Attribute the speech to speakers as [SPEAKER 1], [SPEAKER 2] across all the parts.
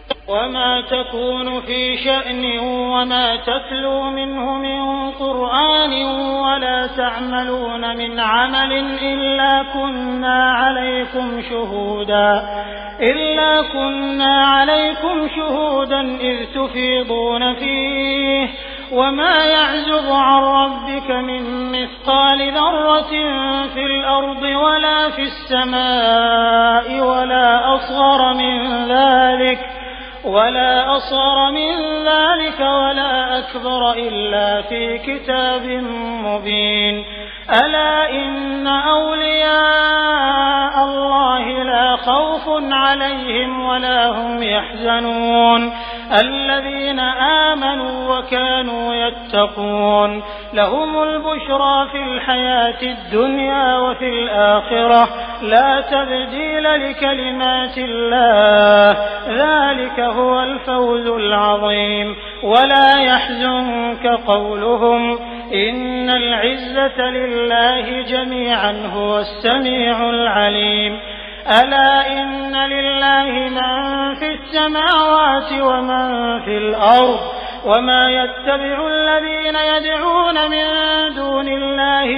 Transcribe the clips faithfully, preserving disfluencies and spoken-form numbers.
[SPEAKER 1] وما تكون في شأن وما تتلو منه من قرآن ولا تعملون من عمل إلا كنا عليكم شهودا إلا كنا عليكم شهودا إذ تفيضون فيه وما يعزب عن ربك من مثقال ذرة في الأرض ولا في السماء ولا أصغر من ذلك ولا أصغر من ذلك ولا أكبر إلا في كتاب مبين ألا إن أولياء الله لا خوف عليهم ولا هم يحزنون الذين آمنوا وكانوا يتقون لهم البشرى في الحياة الدنيا وفي الآخرة لا تبديل لكلمات الله ذلك هو الفوز العظيم ولا يحزنك قولهم إن العزة لله جميعا هو السميع العليم ألا إن لله من في السماوات ومن في الأرض وما يتبع الذين يدعون من دون الله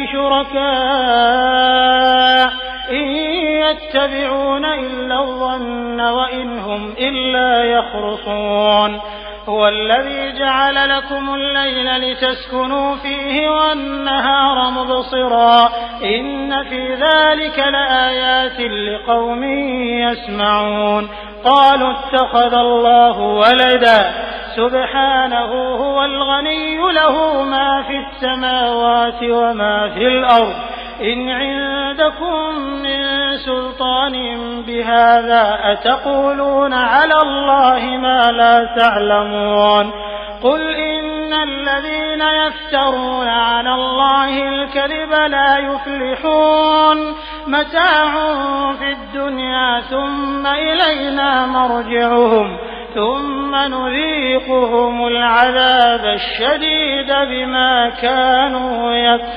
[SPEAKER 1] شركاء إن يتبعون إلا الظن وإن هم إلا يخرصون هو الذي جعل لكم الليل لتسكنوا فيه والنهار مبصرا إن في ذلك لآيات لقوم يسمعون قالوا اتخذ الله ولدا سبحانه هو الغني له ما في السماوات وما في الأرض إن عندكم من سلطان بهذا أتقولون على الله ما لا تعلمون قل إن الذين يفترون على الله الكذب لا يفلحون متاع في الدنيا ثم إلينا مرجعهم ثم نذيقهم العذاب الشديد بما كانوا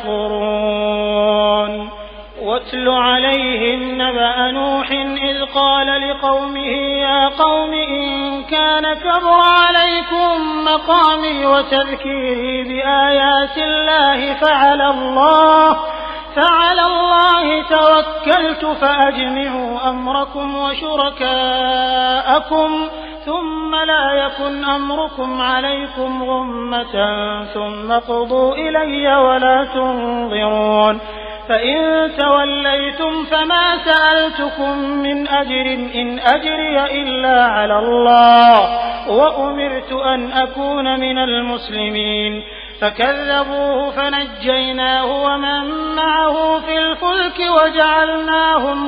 [SPEAKER 1] يكفرون واتل عليهم نبأ نوح إذ قال لقومه يا قوم إن كان كبر عليكم مقامي وتذكيري بآيات الله فعلى الله فعلى الله توكلت فأجمعوا أمركم وشركاءكم ثم لا يكن أمركم عليكم غمة ثم قضوا إلي ولا تنظرون فإن توليتم فما سألتكم من أجر إن أجري إلا على الله وأمرت أن أكون من المسلمين فكذبوه فنجيناه ومن معه في الفلك وجعلناهم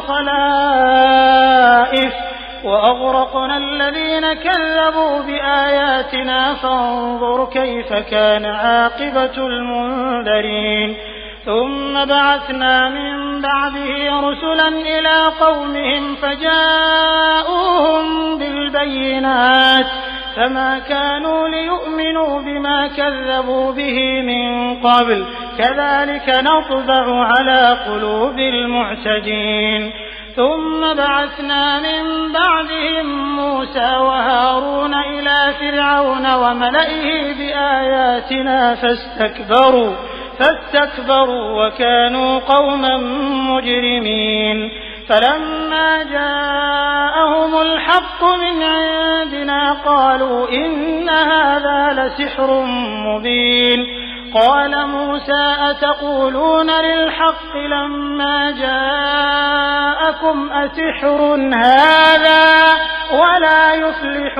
[SPEAKER 1] خلائف وأغرقنا الذين كذبوا بآياتنا فانظر كيف كان عاقبة المنذرين ثم بعثنا من بعده رسلا إلى قومهم فجاءوهم بالبينات فما كانوا ليؤمنوا بما كذبوا به من قبل كذلك نطبع على قلوب المعتدين ثم بعثنا من بعدهم موسى وهارون إلى فرعون وملئه بآياتنا فاستكبروا فاستكبروا وكانوا قوما مجرمين فلما جاءهم الحق من عندنا قالوا إن هذا لسحر مبين قال موسى أتقولون للحق لما جاءكم أسحر هذا ولا يفلح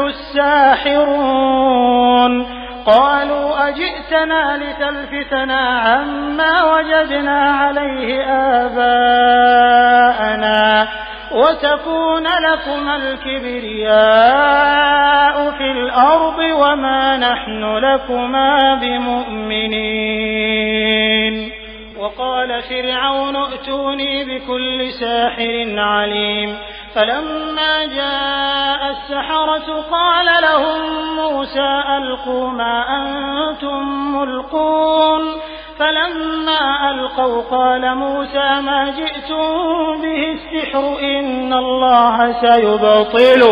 [SPEAKER 1] الساحرون قالوا أجئتنا لتلفتنا عما وجدنا عليه آباءنا وتكون لكما الكبرياء في الأرض وما نحن لكما بمؤمنين وقال فرعون ائتوني بكل ساحر عليم فلما جاء السحرة قال لهم موسى ألقوا ما أنتم ملقون فلما ألقوا قال موسى ما جئتم به السحر إن الله سيبطله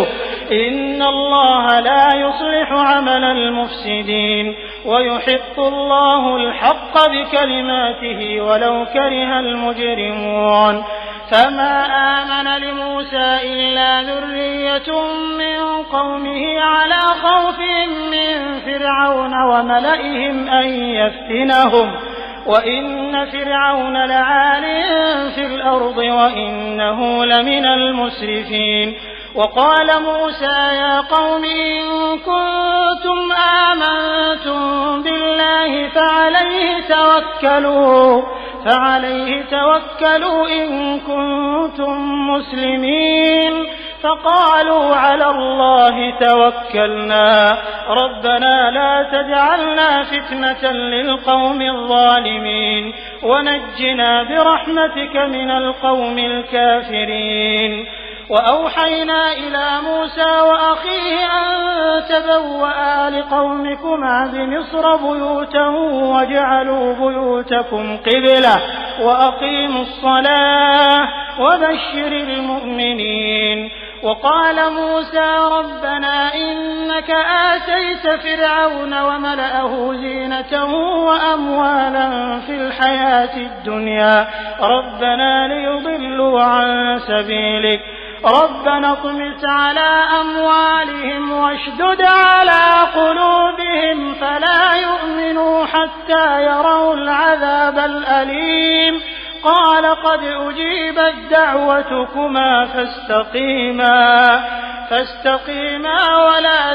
[SPEAKER 1] إن الله لا يصلح عمل المفسدين ويحق الله الحق بكلماته ولو كره المجرمون فما آمن لموسى إلا ذرية من قومه على خوف من فرعون وملئهم أن يفتنهم وإن فرعون لعال في الأرض وإنه لمن المسرفين وقال موسى يا قوم إن كنتم آمنتم بالله فعليه توكلوا فعليه توكلوا إن كنتم مسلمين فقالوا على الله توكلنا ربنا لا تجعلنا فتنة للقوم الظالمين ونجنا برحمتك من القوم الكافرين وأوحينا إلى موسى وأخيه أن تبوأ لقومكما بمصر بيوتا واجعلوا بيوتكم قبلة وأقيموا الصلاة وبشر المؤمنين وقال موسى ربنا إنك آتيت فرعون وملأه زينة وأموالا في الحياة الدنيا ربنا ليضلوا عن سبيلك ربنا اطمس على أموالهم واشدد على قلوبهم فلا يؤمنوا حتى يروا العذاب الأليم قال قد أجيبت دعوتكما فاستقيما فاستقيما ولا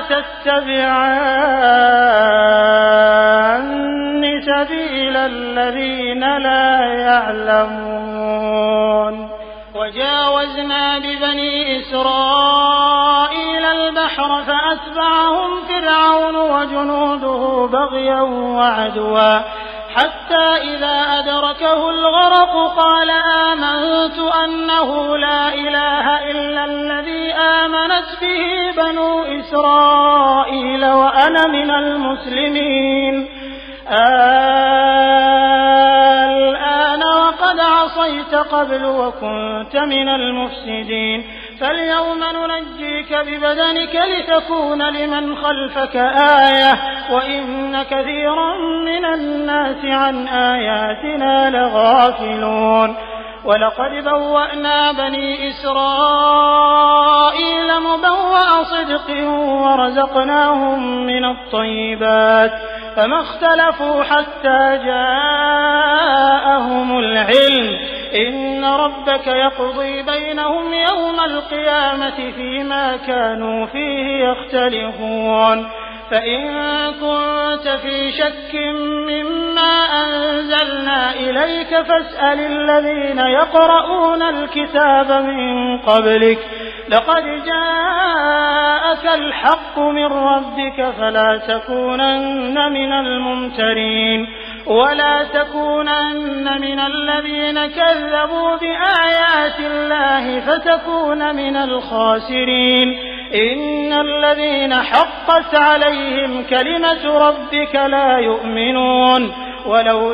[SPEAKER 1] تتبعان سبيل الذين لا يعلمون وجاوزنا ببني إسرائيل البحر فأتبعهم فرعون وجنوده بغيا وعدوا حتى إذا أدركه الغرق قال آمنت أنه لا إله إلا الذي آمنت به بنو إسرائيل وأنا من المسلمين الآن وقد عصيت قبل وكنت من المفسدين فاليوم ننجيك ببدنك لتكون لمن خلفك آية وإن كثيرا من الناس عن آياتنا لغافلون ولقد بوأنا بني إسرائيل مبوأ صدق ورزقناهم من الطيبات فما اختلفوا حتى جاءهم العلم إن ربك يقضي بينهم يوم القيامة فيما كانوا فيه يختلفون فإن كنت في شك مما أنزلنا إليك فاسأل الذين يقرؤون الكتاب من قبلك لقد جاءك الحق من ربك فلا تكونن من الممترين ولا تكونن من الذين كذبوا بآيات الله فتكون من الخاسرين إن الذين حقت عليهم كلمة ربك لا يؤمنون ولو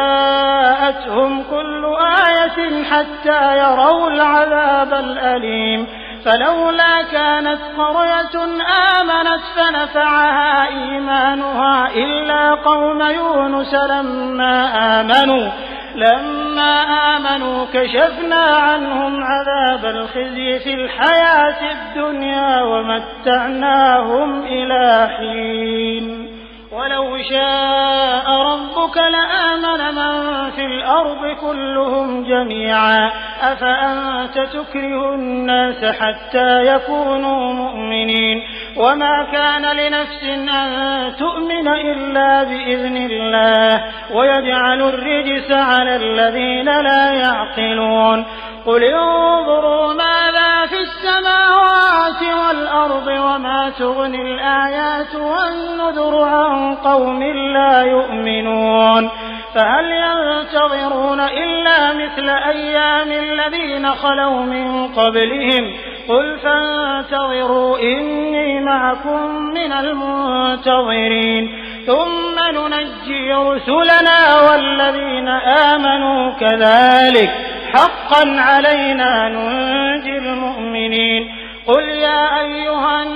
[SPEAKER 1] جاءتهم كل آية حتى يروا العذاب الأليم فلولا كانت قرية آمنت فنفعها إيمانها إلا قوم يونس لما آمنوا لما آمنوا كشفنا عنهم عذاب الخزي في الحياة الدنيا ومتعناهم إلى حين ولو شاء ربك لآمن من في الأرض كلهم جميعا أفأنت تكره الناس حتى يكونوا مؤمنين وما كان لنفس أن تؤمن إلا بإذن الله ويجعل الرجس على الذين لا يعقلون قل انظروا ماذا في السماوات والأرض وما تغني الآيات والنذر عن قوم لا يؤمنون فهل ينتظرون إلا مثل أيام الذين خلوا من قبلهم قل فانتظروا إني معكم من المنتظرين ثم ننجي رسلنا والذين آمنوا كذلك حقا علينا ننجي المؤمنين قل يا أيها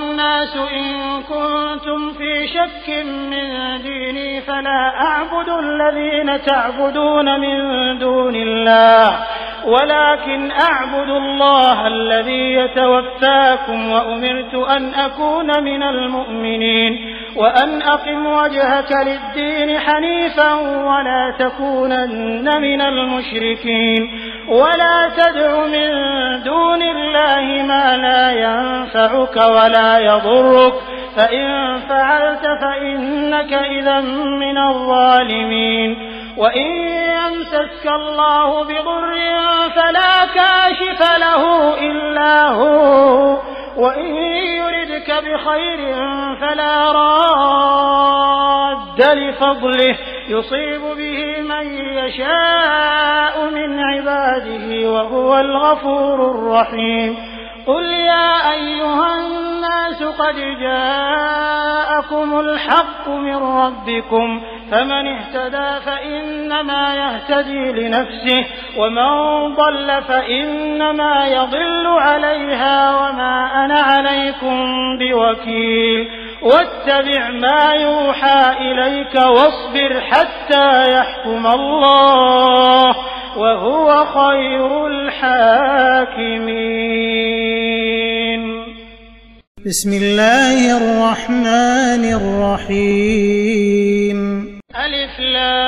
[SPEAKER 1] الناس إن كنتم في شك من ديني فلا أعبد الذين تعبدون من دون الله ولكن أعبد الله الذي يتوفاكم وأمرت أن أكون من المؤمنين وأن أقم وجهك للدين حنيفا ولا تكونن من المشركين ولا تدع من دون الله ما لا ينفعك ولا يضرك فإن فعلت فإنك إذا من الظالمين وإن يمسسك الله بضر فلا كاشف له إلا هو وإن يردك بخير فلا راد لفضله يصيب به من يشاء من عباده وهو الغفور الرحيم قل يا أيها الناس قد جاءكم الحق من ربكم فمن اهتدى فإنما يهتدي لنفسه ومن ضل فإنما يضل عليها وما أنا عليكم بوكيل واتبع ما يوحى إليك واصبر حتى يحكم الله وهو خير الحاكمين.
[SPEAKER 2] بسم الله الرحمن الرحيم.
[SPEAKER 1] ألف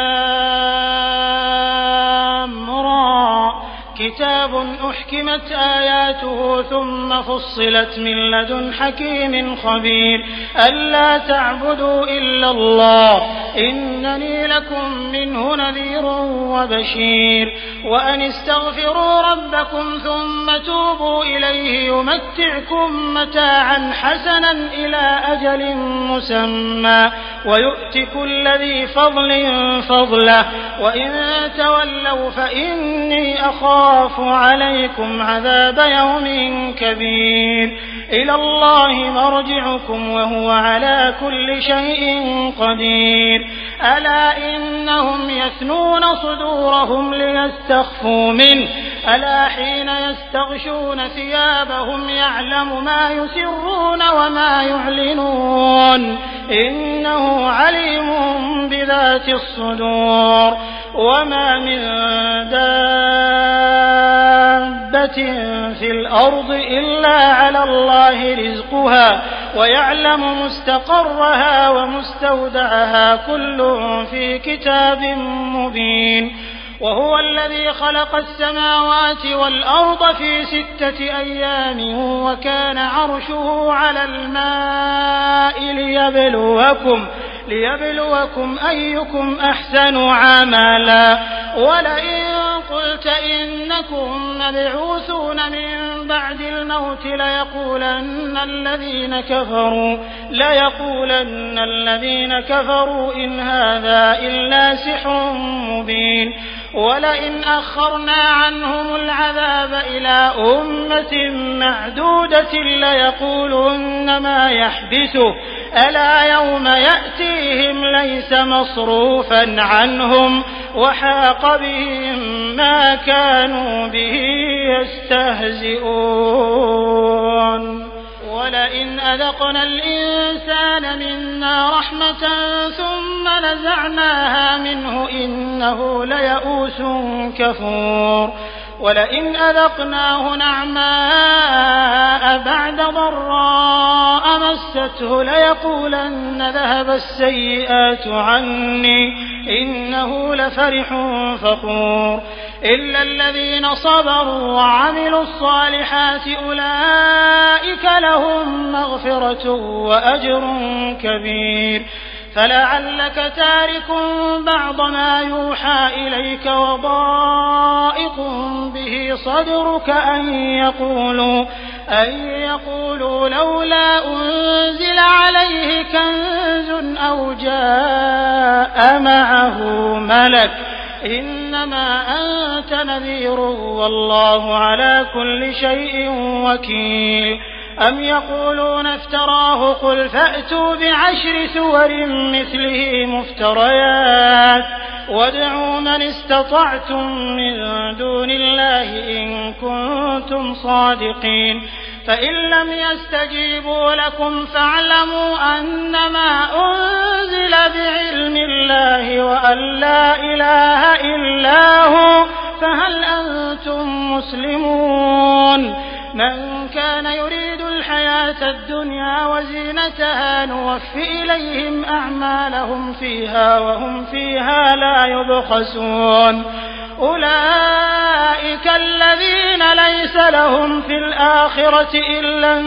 [SPEAKER 1] لام را كتاب أحكمت آياته ثم فصلت من لدن حكيم خبير ألا تعبدوا إلا الله إنني لكم منه نذير وبشير وأن استغفروا ربكم ثم توبوا إليه يمتعكم متاعا حسنا إلى أجل مسمى ويؤت كل ذي فضل فضله وإن تولوا فإني أخاف عليكم عذاب يوم كبير إلى الله مرجعكم وهو على كل شيء قدير ألا إنهم يثنون صدورهم ليستخفوا منه ألا حين يستغشون ثيابهم يعلم ما يسرون وما يعلنون إنه عليم بذات الصدور وما من دابة في الأرض إلا على الله رزقها ويعلم مستقرها ومستودعها كل في كتاب مبين وهو الذي خلق السماوات والأرض في ستة أيام وكان عرشه على الماء ليبلوكم ليبلوكم أيكم أحسن عملا ولئن قلت إنكم مبعوثون من بعد الموت ليقولن الذين كفروا ليقولن الذين كفروا إن هذا إلا سحر مبين ولئن أخرنا عنهم العذاب إلى أمة معدودة ليقولن ما يحبسه ألا يوم يأتيهم ليس مصروفا عنهم وحاق بهم ما كانوا به يستهزئون ولئن أذقنا الإنسان منا رحمة ثم نزعناها منه إنه ليئوس كفور ولئن أذقناه نعماء بعد ضراء مسته ليقولن ذهب السيئات عني إنه لفرح فخور إلا الذين صبروا وعملوا الصالحات أولئك لهم مغفرة وأجر كبير فلعلك تارك بعض ما يوحى إليك وضائق به صدرك أن يقولوا أن يقولوا لولا أنزل عليه كنز أو جاء معه ملك إنما أنت نذير والله على كل شيء وكيل أم يقولون افتراه قل فأتوا بعشر سور مثله مفتريات وادعوا من استطعتم من دون الله إن كنتم صادقين فإن لم يستجيبوا لكم فاعلموا أنما أنزل بعلم الله وأن لا إله إلا هو فهل أنتم مسلمون من كان يريد الحياة الدنيا وزينتها نوفي إليهم أعمالهم فيها وهم فيها لا يبخسون أولئك الذين ليس لهم في الآخرة إلا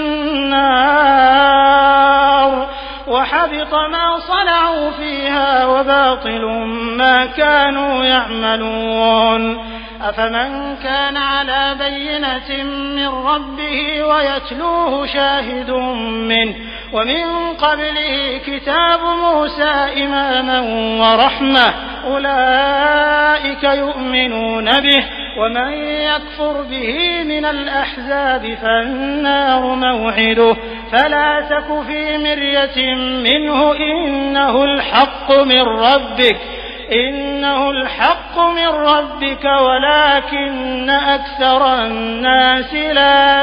[SPEAKER 1] النار وحبط ما صنعوا فيها وباطل ما كانوا يعملون أفمن كان على بينة من ربه ويتلوه شاهد منه ومن قبله كتاب موسى إماما ورحمة أولئك يؤمنون به ومن يكفر به من الأحزاب فالنار موعده فلا تك في مرية منه إنه الحق من ربك إنه الحق من ربك ولكن أكثر الناس لا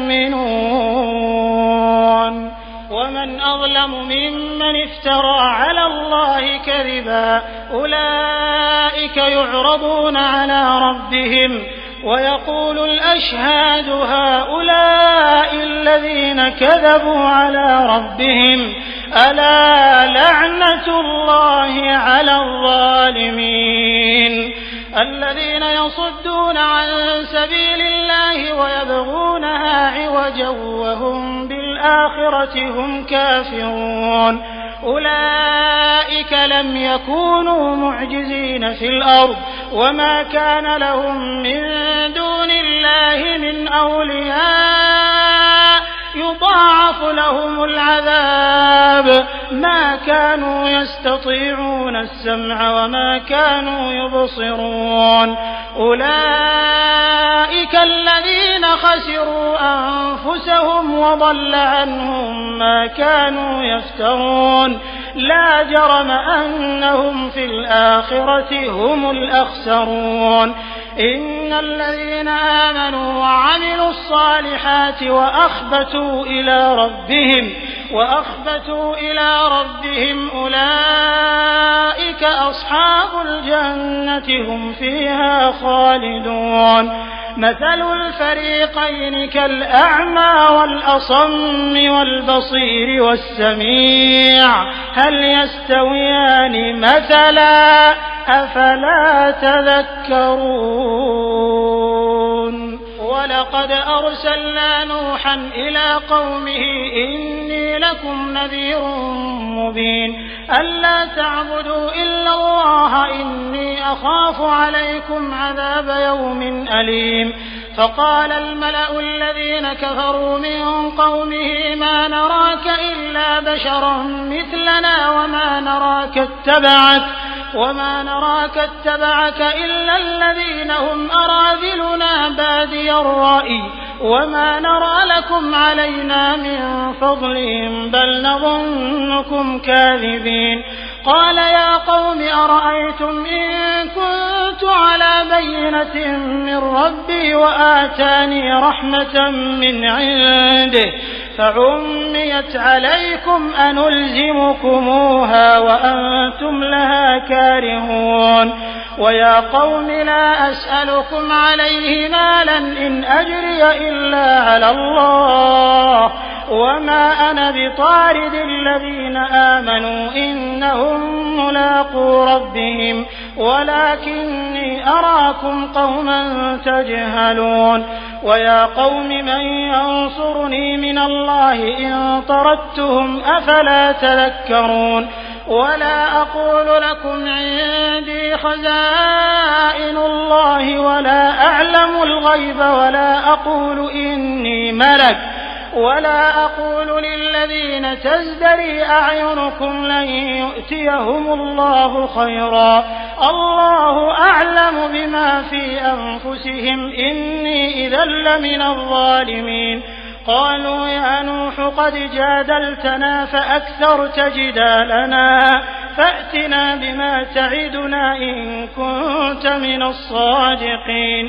[SPEAKER 1] يؤمنون ومن أظلم ممن افترى على الله كذبا أولئك يعرضون على ربهم ويقول الأشهاد هؤلاء الذين كذبوا على ربهم ألا لعنة الله على الظالمين الذين يصدون عن سبيل الله ويبغونها عوجا وهم بالآخرة هم كافرون أولئك لم يكونوا معجزين في الأرض وما كان لهم من دون الله من أولياء يضاعف لهم العذاب ما كانوا يستطيعون السمع وما كانوا يبصرون أولئك الذين خسروا أنفسهم وضل عنهم ما كانوا يفترون لا جرم أنهم في الآخرة هم الأخسرون إن الذين آمنوا وعملوا الصالحات وأخبتوا إلى ربهم وأخبتوا إلى ربهم أولئك أصحاب الجنة هم فيها خالدون مثل الفريقين كالأعمى والأصم والبصير والسميع هل يستويان مثلا أفلا تذكرون ولقد أرسلنا نوحا إلى قومه إني لكم نذير مبين ألا تعبدوا إلا الله إني أخاف عليكم عذاب يوم أليم فقال الملأ الذين كفروا من قومه ما نراك إلا بشرا مثلنا وما نراك اتبعك وما نراك اتبعك إلا الذين هم أراذلنا بادي الرأي وما نرى لكم علينا من فضل بل نظنكم كاذبين قال يا قوم أرأيتم إن كنت على بينة من ربي وآتاني رحمة من عنده فعميت عليكم أنلزمكموها وأنتم لها كارهون ويا قوم لا أسألكم عليه مالا إن أجري إلا على الله وما أنا بطارد الذين آمنوا إنهم ملاقو ربهم ولكني أراكم قوما تجهلون ويا قوم من ينصرني من الله إن طردتهم أفلا تذكرون ولا أقول لكم عندي خزائن الله ولا أعلم الغيب ولا أقول إني ملك ولا أقول للذين تزدري أعينكم لن يؤتيهم الله خيرا الله أعلم بما في أنفسهم إني إذا لمن الظالمين قالوا يا نوح قد جادلتنا فأكثرت جدالنا فأتنا بما تعدنا إن كنت من الصادقين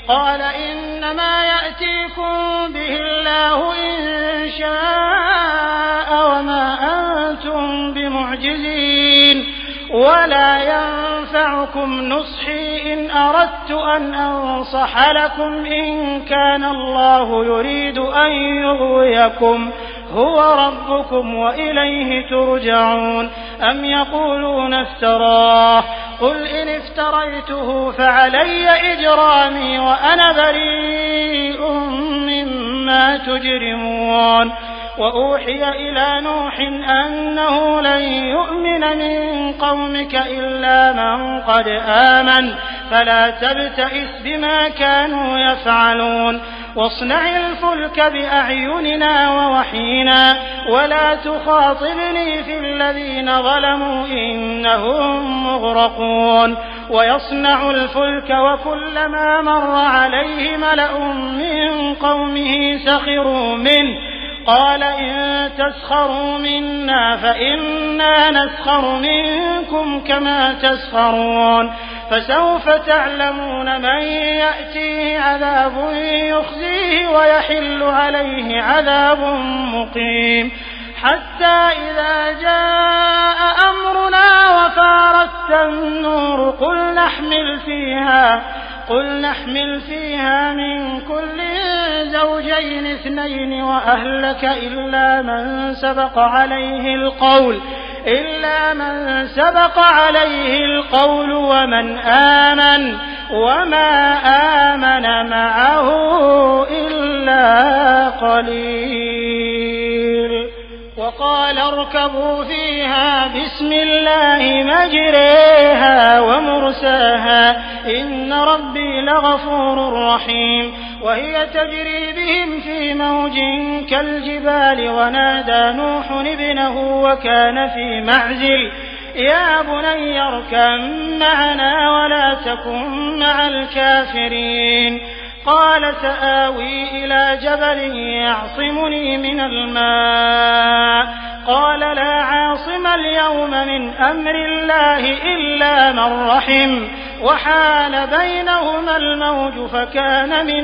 [SPEAKER 1] قال إنما يأتيكم به الله إن شاء وما أنتم بمعجزين ولا ينفعكم نصحي إن أردت أن أنصح لكم إن كان الله يريد أن يغويكم هو ربكم وإليه ترجعون أم يقولون افتراه قل إن افتريته فعلي إجرامي وأنا بريء مما تجرمون وأوحي إلى نوح أنه لن يؤمن من قومك إلا من قد آمن فلا تبتئس بما كانوا يفعلون واصنع الفلك بأعيننا ووحينا ولا تخاطبني في الذين ظلموا إنهم مغرقون ويصنع الفلك وكلما مر عليه ملأ من قومه سخروا منه قال إن تسخروا منا فإنا نسخر منكم كما تسخرون فسوف تعلمون من يأتيه عذاب يخزيه ويحل عليه عذاب مقيم حتى إذا جاء أمرنا وفارت النور قل نحمل فيها قل نحمل فيها من كل زوجين اثنين وأهلك إلا من سبق عليه القول إلا من سبق عليه القول ومن آمن وما آمن معه إلا قليل وقال اركبوا فيها بسم الله مجريها ومرساها إن ربي لغفور رحيم وهي تجري بهم في موج كالجبال ونادى نوح ابنه وكان في معزل يا بني اركب معنا ولا تكن مع الكافرين قال سآوي إلى جبل يعصمني من الماء قال لا عاصم اليوم من أمر الله إلا من رحم وحال بينهما الموج فكان من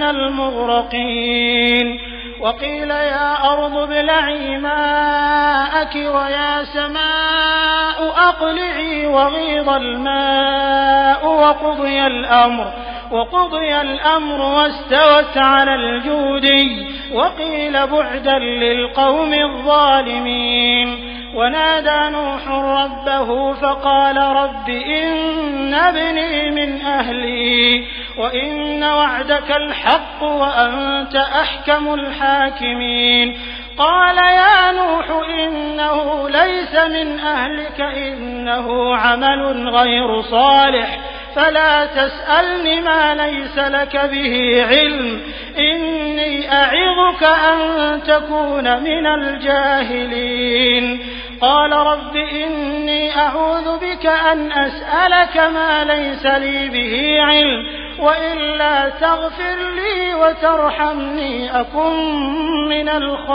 [SPEAKER 1] المغرقين وقيل يا أرض ابلعي ماءك ويا سماء أقلعي وغيض الماء وقضي الأمر وقضي الأمر واستوت على الجودي وقيل بعدا للقوم الظالمين ونادى نوح ربه فقال رب إن ابني من أهلي وإن وعدك الحق وأنت أحكم الحاكمين قال يا نوح إنه ليس من أهلك إنه عمل غير صالح فلا تسألني ما ليس لك به علم إني أعظك أن تكون من الجاهلين قال رب إني أعوذ بك أن أسألك ما ليس لي به علم وإلا تغفر لي وترحمني أكن من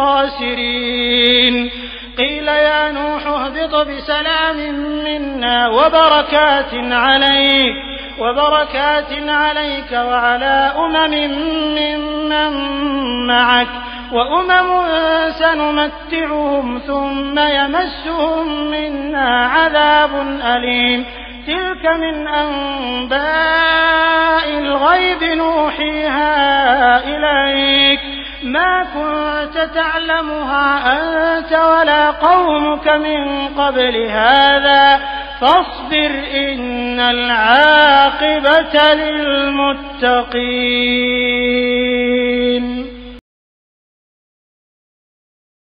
[SPEAKER 1] الخاسرين قيل يا نوح اهبط بسلام منا وبركات عليك وبركات عليك وعلى أمم ممن معك وأمم سنمتعهم ثم يمسهم منا عذاب أليم تلك من أنباء الغيب نوحيها إليك ما كنت تعلمها أنت ولا قومك من قبل هذا فاصبر إن العاقبة للمتقين.